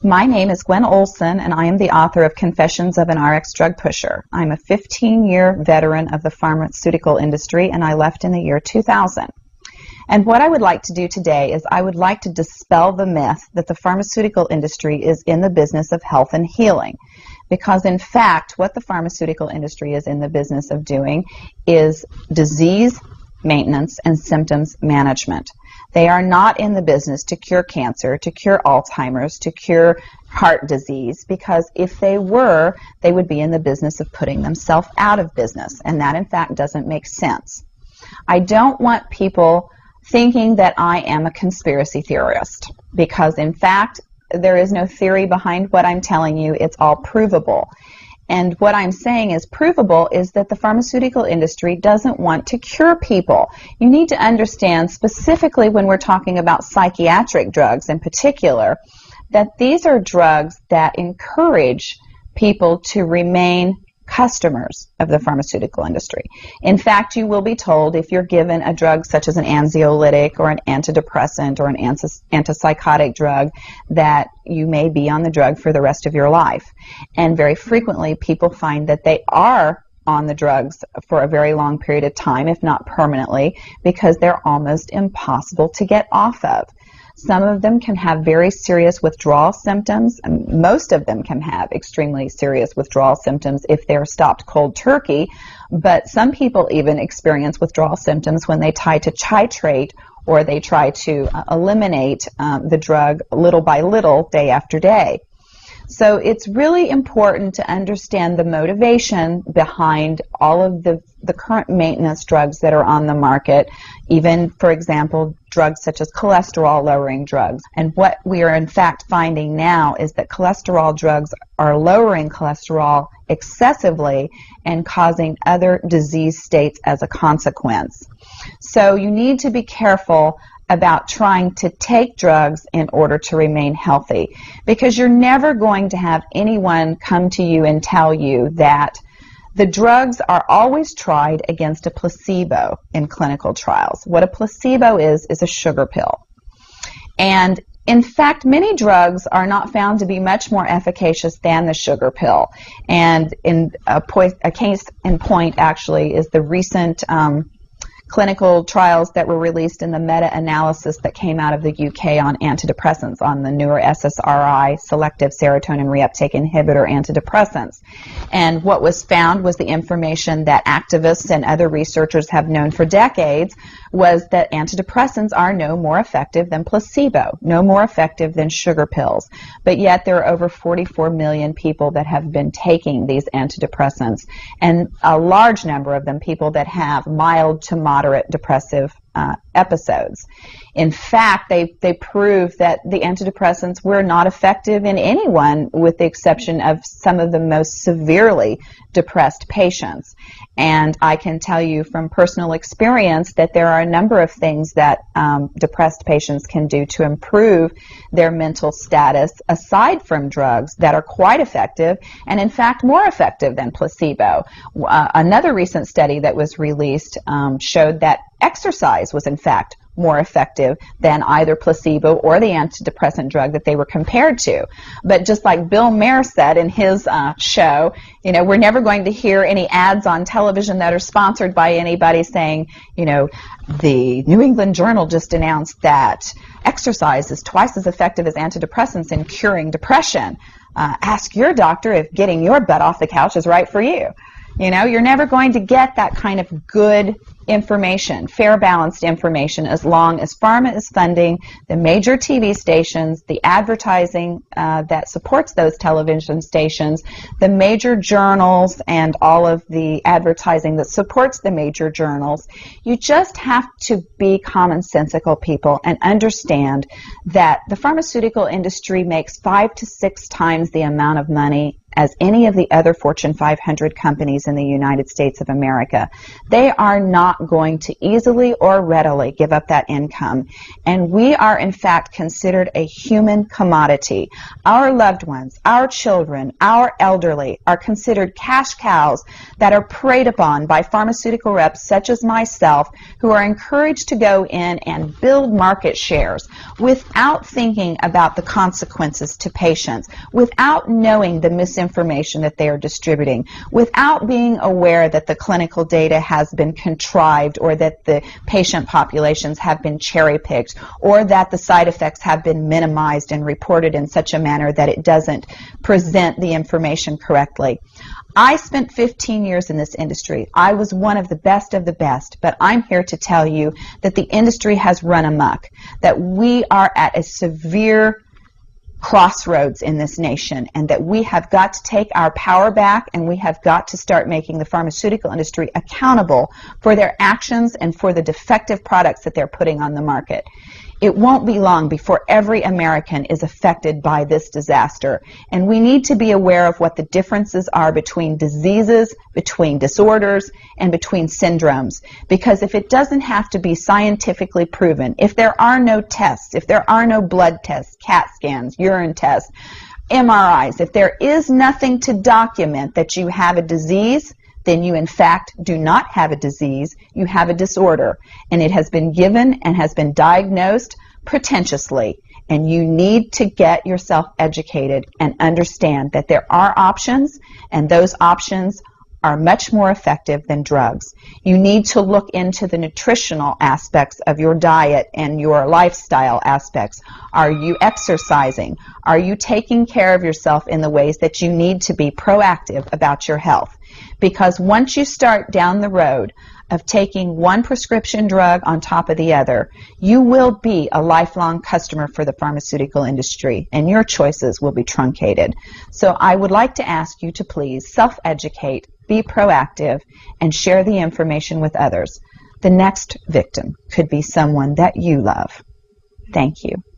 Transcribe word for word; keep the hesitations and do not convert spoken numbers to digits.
My name is Gwen Olson, and I am the author of Confessions of an R X Drug Pusher. I'm a fifteen-year veteran of the pharmaceutical industry, and I left in the year two thousand. And what I would like to do today is I would like to dispel the myth that the pharmaceutical industry is in the business of health and healing. Because in fact, what the pharmaceutical industry is in the business of doing is disease maintenance and symptoms management. They are not in the business to cure cancer, to cure Alzheimer's, to cure heart disease, because if they were, they would be in the business of putting themselves out of business, and that in fact doesn't make sense. I don't want people thinking that I am a conspiracy theorist, because in fact there is no theory behind what I'm telling you. It's all provable. And what I'm saying is provable is that the pharmaceutical industry doesn't want to cure people. You need to understand, specifically when we're talking about psychiatric drugs in particular, that these are drugs that encourage people to remain customers of the pharmaceutical industry. In fact, you will be told if you're given a drug such as an anxiolytic or an antidepressant or an antipsychotic drug that you may be on the drug for the rest of your life. And very frequently people find that they are on the drugs for a very long period of time, if not permanently, because they're almost impossible to get off of. Some of them can have very serious withdrawal symptoms. Most of them can have extremely serious withdrawal symptoms if they're stopped cold turkey, but some people even experience withdrawal symptoms when they try to titrate or they try to uh, eliminate um, the drug little by little, day after day. So it's really important to understand the motivation behind all of the, the current maintenance drugs that are on the market, even, for example, drugs such as cholesterol-lowering drugs. And what we are in fact finding now is that cholesterol drugs are lowering cholesterol excessively and causing other disease states as a consequence. So you need to be careful about trying to take drugs in order to remain healthy, because you're never going to have anyone come to you and tell you that the drugs are always tried against a placebo in clinical trials. What a placebo is, is a sugar pill. And in fact, many drugs are not found to be much more efficacious than the sugar pill. And in a, po a case in point, actually, is the recent um, clinical trials that were released in the meta-analysis that came out of the U K on antidepressants, on the newer S S R I, selective serotonin reuptake inhibitor antidepressants. And what was found was the information that activists and other researchers have known for decades, was that antidepressants are no more effective than placebo, no more effective than sugar pills. But yet there are over forty-four million people that have been taking these antidepressants, and a large number of them people that have mild to moderate depressive uh, episodes. In fact, they, they prove that the antidepressants were not effective in anyone with the exception of some of the most severely depressed patients. And I can tell you from personal experience that there are a number of things that um, depressed patients can do to improve their mental status aside from drugs that are quite effective, and in fact more effective than placebo. Uh, another recent study that was released um, showed that exercise was in fact more effective than either placebo or the antidepressant drug that they were compared to. But just like Bill Maher said in his uh, show, you know, we're never going to hear any ads on television that are sponsored by anybody saying, you know, the New England Journal just announced that exercise is twice as effective as antidepressants in curing depression. Uh, ask your doctor if getting your butt off the couch is right for you. You know, you're never going to get that kind of good information, fair, balanced information, as long as pharma is funding the major T V stations, the advertising uh, that supports those television stations, the major journals, and all of the advertising that supports the major journals. You just have to be commonsensical people and understand that the pharmaceutical industry makes five to six times the amount of money as any of the other Fortune five hundred companies in the United States of America. They are not going to easily or readily give up that income. And we are, in fact, considered a human commodity. Our loved ones, our children, our elderly are considered cash cows that are preyed upon by pharmaceutical reps such as myself, who are encouraged to go in and build market shares without thinking about the consequences to patients, without knowing the misinformation that they are distributing, without being aware that the clinical data has been contrived, or that the patient populations have been cherry-picked, or that the side effects have been minimized and reported in such a manner that it doesn't present the information correctly. I spent fifteen years in this industry. I was one of the best of the best, but I'm here to tell you that the industry has run amok, that we are at a severe crossroads in this nation, and that we have got to take our power back, and we have got to start making the pharmaceutical industry accountable for their actions and for the defective products that they're putting on the market. It won't be long before every American is affected by this disaster, and we need to be aware of what the differences are between diseases, between disorders, and between syndromes. Because if it doesn't have to be scientifically proven, if there are no tests, if there are no blood tests, CAT scans, urine tests, M R Is, if there is nothing to document that you have a disease, then you in fact do not have a disease, you have a disorder, and it has been given and has been diagnosed pretentiously, and you need to get yourself educated and understand that there are options, and those options are much more effective than drugs. You need to look into the nutritional aspects of your diet and your lifestyle aspects. Are you exercising? Are you taking care of yourself in the ways that you need to be proactive about your health? Because once you start down the road of taking one prescription drug on top of the other, you will be a lifelong customer for the pharmaceutical industry, and your choices will be truncated. So I would like to ask you to please self-educate, be proactive, and share the information with others. The next victim could be someone that you love. Thank you.